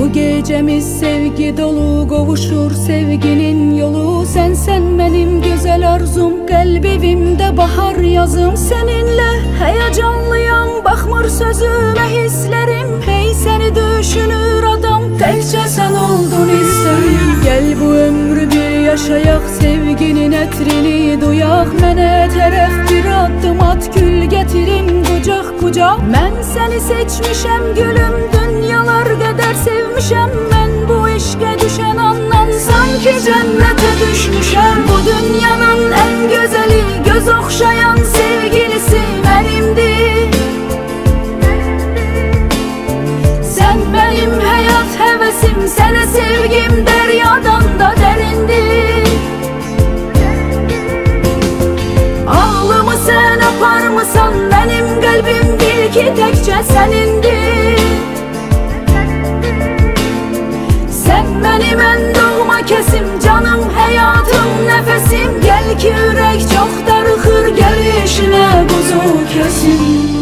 Bu gecemiz sevgi dolu, qovuşur sevginin yolu. Sen benim güzel arzum, kalbimde bahar yazım. Seninle heyecanlıyam, bakmır sözüme hislerim. Hey seni düşünür adam, tekçe sen oldun isterim. Gel bu ömrü bir yaşayak, sevginin etrini duyak. Mene tərəf bir addım at, gül getirim kucak kucak. Ben seni seçmişem gülüm, dünyalar kadar sevmişem. Ben bu işe düşen andan sanki cennete düşmüşem. Bu dünyanın en güzeli, göz okşayan sevgilisi benimdir. Sen benim hayat hevesim, sana sevgim deryadan da derindir. Ağlımı sen apar mısan, benim kalbim bil ki tekçe senindir. Sen benim en doğma kesim, canım, hayatım, nefesim. Gel ki yürek çok darıxır, gel işine kuzu kesim.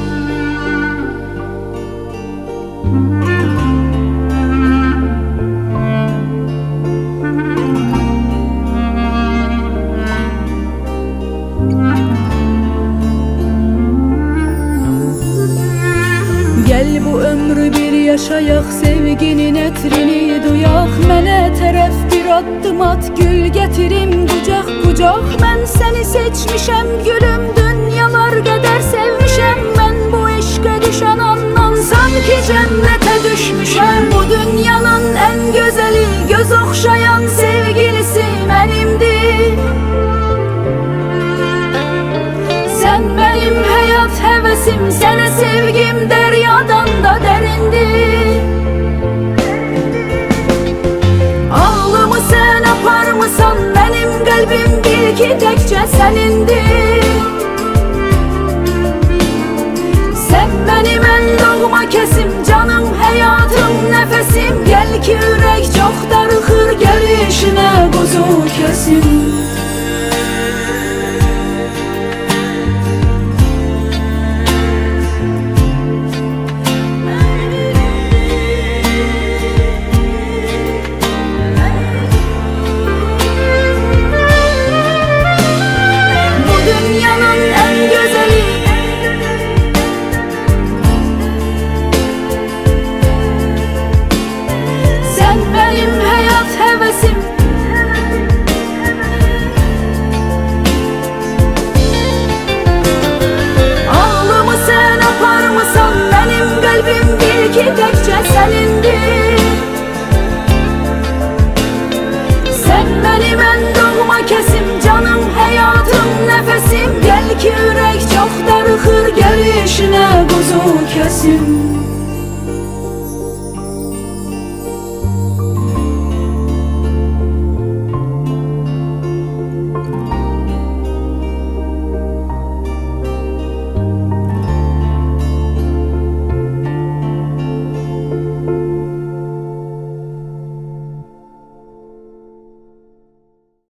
Gel bu ömrü bir yaşayak, sevginin etrini duyak. Mene tərəf bir addım at, gül getirim kucak kucak. Ben seni seçmişem gülüm, dünyalar kadar sevmişem. Ben bu işe düşen andan sanki cennete düşmüşem. Bu dünyanın en güzeli, göz okşayan sevgilisi benimdir. Sen benim hayat hevesim, sana sevgim deryadan da derindir. Ağlımı sen apar mısan, benim kalbim bil ki tekçe senindir. Sen benim en doğma kesim, canım, hayatım, nefesim. Gel ki yürek çok darıxır, gel işine kuzu kesim. Ağlımı sen apar mısan, benim kalbim bil ki tekçe senindir. Sen benim en doğma kesim, canım, hayatım, nefesim. Gel ki yürek çok darıxır, gel işine kuzu kesim.